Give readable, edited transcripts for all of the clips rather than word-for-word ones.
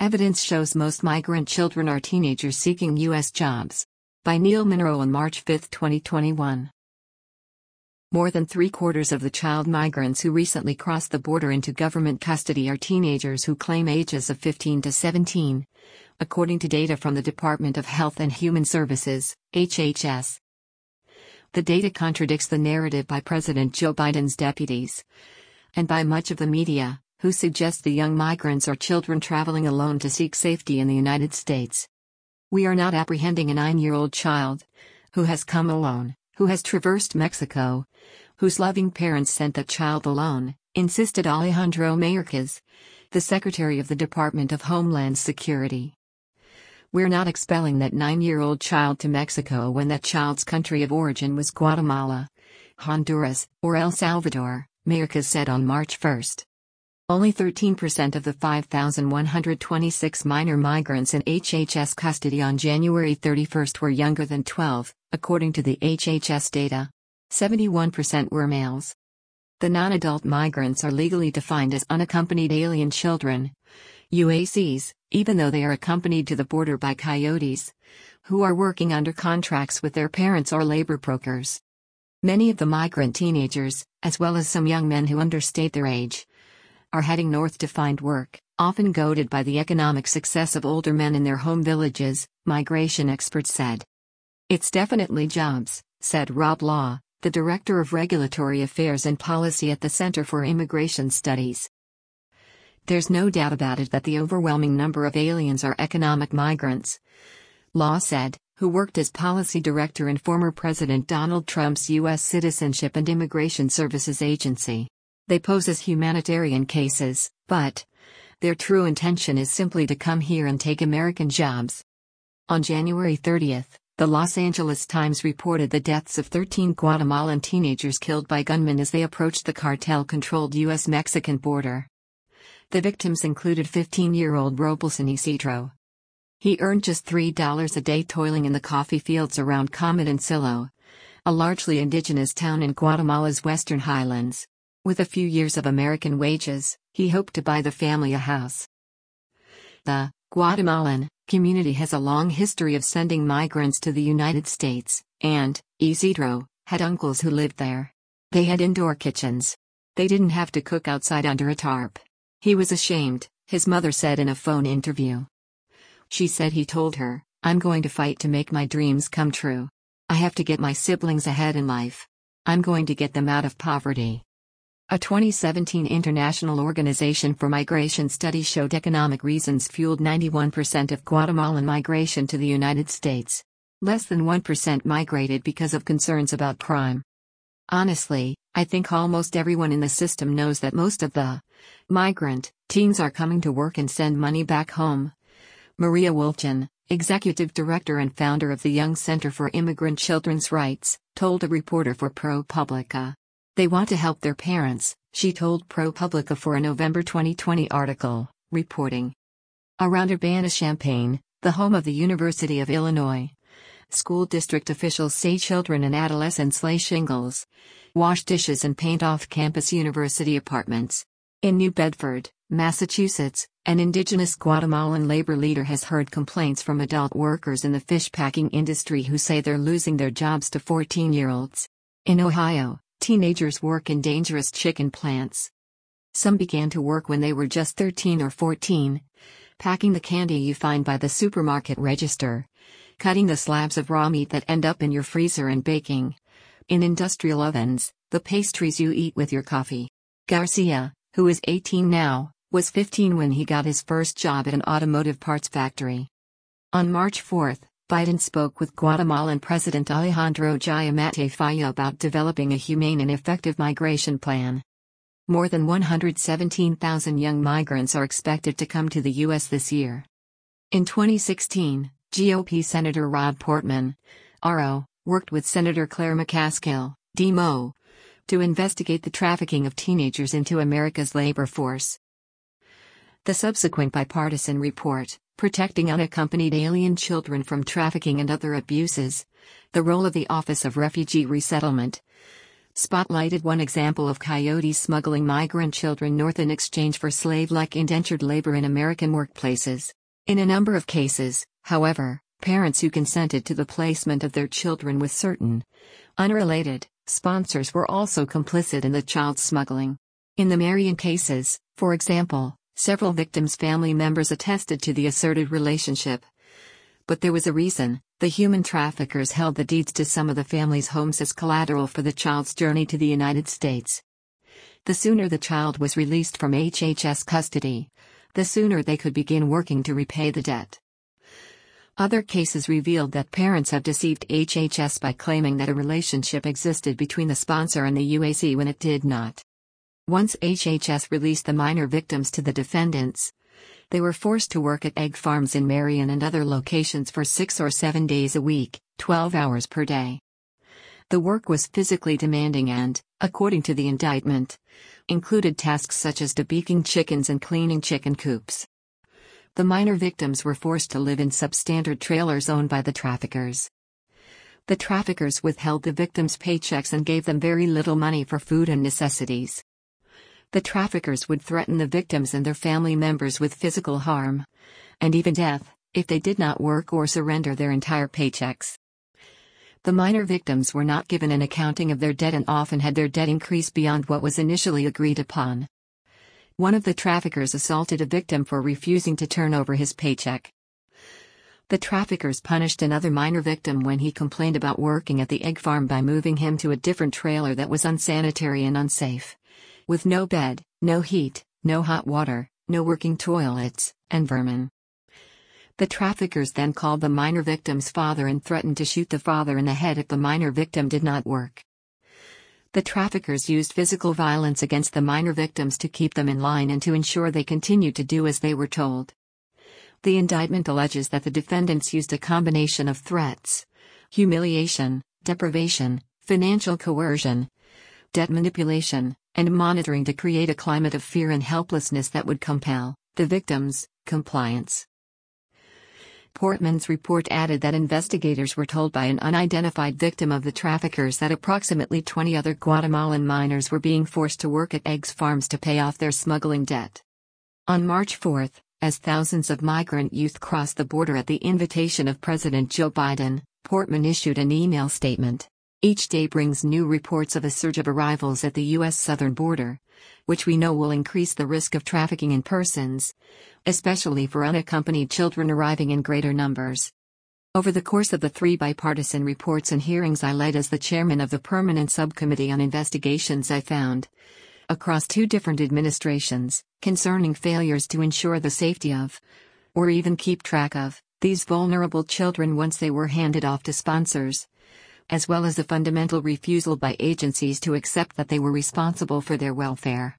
Evidence shows most migrant children are teenagers seeking U.S. jobs. By Neil Monroe on March 5, 2021. More than three-quarters of the child migrants who recently crossed the border into government custody are teenagers who claim ages of 15 to 17, according to data from the Department of Health and Human Services, HHS. The data contradicts the narrative by President Joe Biden's deputies, and by much of the media, who suggest the young migrants are children traveling alone to seek safety in the United States. We are not apprehending a 9-year-old child who has come alone, who has traversed Mexico, whose loving parents sent that child alone, insisted Alejandro Mayorkas, the Secretary of the Department of Homeland Security. We're not expelling that 9-year-old child to Mexico when that child's country of origin was Guatemala, Honduras, or El Salvador, Mayorkas said on March 1. Only 13% of the 5,126 minor migrants in HHS custody on January 31 were younger than 12, according to the HHS data. 71% were males. The non-adult migrants are legally defined as unaccompanied alien children, UACs, even though they are accompanied to the border by coyotes, who are working under contracts with their parents or labor brokers. Many of the migrant teenagers, as well as some young men who understate their age, are heading north to find work, often goaded by the economic success of older men in their home villages, migration experts said. It's definitely jobs, said Rob Law, the Director of Regulatory Affairs and Policy at the Center for Immigration Studies. There's no doubt about it that the overwhelming number of aliens are economic migrants, Law said, who worked as policy director in former President Donald Trump's U.S. Citizenship and Immigration Services Agency. They pose as humanitarian cases, but their true intention is simply to come here and take American jobs. On January 30, the Los Angeles Times reported the deaths of 13 Guatemalan teenagers killed by gunmen as they approached the cartel-controlled U.S.-Mexican border. The victims included 15-year-old Robeson Isidro. He earned just $3 a day toiling in the coffee fields around Comitán, a largely indigenous town in Guatemala's western highlands. With a few years of American wages, he hoped to buy the family a house. The Guatemalan community has a long history of sending migrants to the United States, and Isidro had uncles who lived there. They had indoor kitchens. They didn't have to cook outside under a tarp. He was ashamed, his mother said in a phone interview. She said he told her, "I'm going to fight to make my dreams come true. I have to get my siblings ahead in life. I'm going to get them out of poverty." A 2017 International Organization for Migration study showed economic reasons fueled 91% of Guatemalan migration to the United States. Less than 1% migrated because of concerns about crime. Honestly, I think almost everyone in the system knows that most of the migrant teens are coming to work and send money back home. Maria Wolchin, executive director and founder of the Young Center for Immigrant Children's Rights, told a reporter for ProPublica. They want to help their parents, she told ProPublica for a November 2020 article, reporting. Around Urbana-Champaign, the home of the University of Illinois, school district officials say children and adolescents lay shingles, wash dishes and paint off-campus university apartments. In New Bedford, Massachusetts, an indigenous Guatemalan labor leader has heard complaints from adult workers in the fish packing industry who say they're losing their jobs to 14-year-olds. In Ohio, teenagers work in dangerous chicken plants. Some began to work when they were just 13 or 14, packing the candy you find by the supermarket register, cutting the slabs of raw meat that end up in your freezer and baking, in industrial ovens, the pastries you eat with your coffee. Garcia, who is 18 now, was 15 when he got his first job at an automotive parts factory. On March 4, Biden spoke with Guatemalan President Alejandro Giammattei Falla about developing a humane and effective migration plan. More than 117,000 young migrants are expected to come to the U.S. this year. In 2016, GOP Senator Rob Portman, RO, worked with Senator Claire McCaskill, DMO, to investigate the trafficking of teenagers into America's labor force. The subsequent bipartisan report, Protecting Unaccompanied Alien Children from Trafficking and Other Abuses, the Role of the Office of Refugee Resettlement, spotlighted one example of coyotes smuggling migrant children north in exchange for slave-like indentured labor in American workplaces. In a number of cases, however, parents who consented to the placement of their children with certain unrelated sponsors were also complicit in the child smuggling. In the Marion cases, for example, several victims' family members attested to the asserted relationship. But there was a reason: the human traffickers held the deeds to some of the family's homes as collateral for the child's journey to the United States. The sooner the child was released from HHS custody, the sooner they could begin working to repay the debt. Other cases revealed that parents have deceived HHS by claiming that a relationship existed between the sponsor and the UAC when it did not. Once HHS released the minor victims to the defendants, they were forced to work at egg farms in Marion and other locations for 6 or 7 days a week, 12 hours per day. The work was physically demanding and, according to the indictment, included tasks such as debeaking chickens and cleaning chicken coops. The minor victims were forced to live in substandard trailers owned by the traffickers. The traffickers withheld the victims' paychecks and gave them very little money for food and necessities. The traffickers would threaten the victims and their family members with physical harm, and even death, if they did not work or surrender their entire paychecks. The minor victims were not given an accounting of their debt and often had their debt increase beyond what was initially agreed upon. One of the traffickers assaulted a victim for refusing to turn over his paycheck. The traffickers punished another minor victim when he complained about working at the egg farm by moving him to a different trailer that was unsanitary and unsafe, with no bed, no heat, no hot water, no working toilets, and vermin. The traffickers then called the minor victim's father and threatened to shoot the father in the head if the minor victim did not work. The traffickers used physical violence against the minor victims to keep them in line and to ensure they continued to do as they were told. The indictment alleges that the defendants used a combination of threats, humiliation, deprivation, financial coercion, debt manipulation, and monitoring to create a climate of fear and helplessness that would compel the victims' compliance. Portman's report added that investigators were told by an unidentified victim of the traffickers that approximately 20 other Guatemalan minors were being forced to work at egg farms to pay off their smuggling debt. On March 4, as thousands of migrant youth crossed the border at the invitation of President Joe Biden, Portman issued an email statement. Each day brings new reports of a surge of arrivals at the U.S. southern border, which we know will increase the risk of trafficking in persons, especially for unaccompanied children arriving in greater numbers. Over the course of the 3 bipartisan reports and hearings I led as the chairman of the Permanent Subcommittee on Investigations, I found, across 2 different administrations, concerning failures to ensure the safety of, or even keep track of, these vulnerable children once they were handed off to sponsors, as well as a fundamental refusal by agencies to accept that they were responsible for their welfare.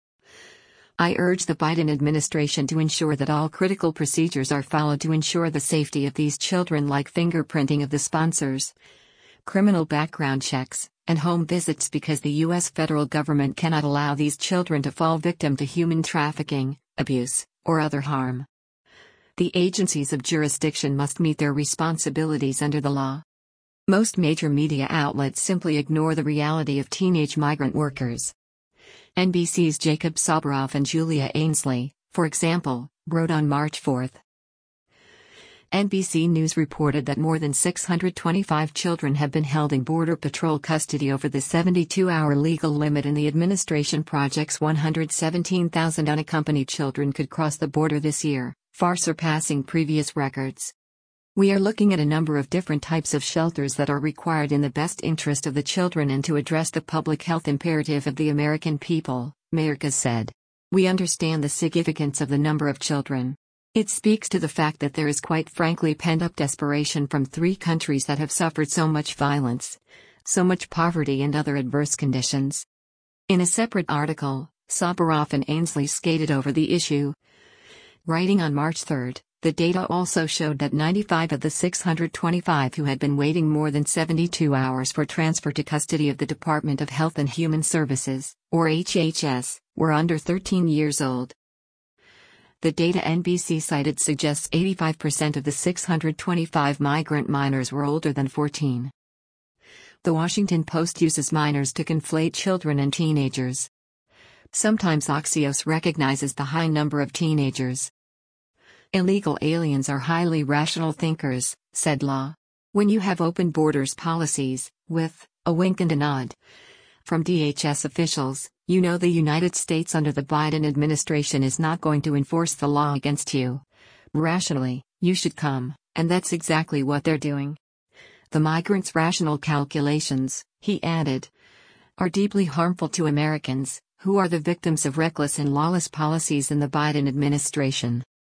I urge the Biden administration to ensure that all critical procedures are followed to ensure the safety of these children, like fingerprinting of the sponsors, criminal background checks, and home visits, because the U.S. federal government cannot allow these children to fall victim to human trafficking, abuse, or other harm. The agencies of jurisdiction must meet their responsibilities under the law. Most major media outlets simply ignore the reality of teenage migrant workers. NBC's Jacob Soboroff and Julia Ainsley, for example, wrote on March 4. NBC News reported that more than 625 children have been held in Border Patrol custody over the 72-hour legal limit in the administration projects 117,000 unaccompanied children could cross the border this year, far surpassing previous records. We are looking at a number of different types of shelters that are required in the best interest of the children and to address the public health imperative of the American people, Mayorkas said. We understand the significance of the number of children. It speaks to the fact that there is quite frankly pent-up desperation from 3 countries that have suffered so much violence, so much poverty and other adverse conditions. In a separate article, Soboroff and Ainsley skated over the issue. Writing on March 3, the data also showed that 95 of the 625 who had been waiting more than 72 hours for transfer to custody of the Department of Health and Human Services, or HHS, were under 13 years old. The data NBC cited suggests 85% of the 625 migrant minors were older than 14. The Washington Post uses minors to conflate children and teenagers. Sometimes Axios recognizes the high number of teenagers. Illegal aliens are highly rational thinkers, said Law. When you have open borders policies, with a wink and a nod from DHS officials, you know the United States under the Biden administration is not going to enforce the law against you. Rationally, you should come, and that's exactly what they're doing. The migrants' rational calculations, he added, are deeply harmful to Americans, who are the victims of reckless and lawless policies in the Biden administration.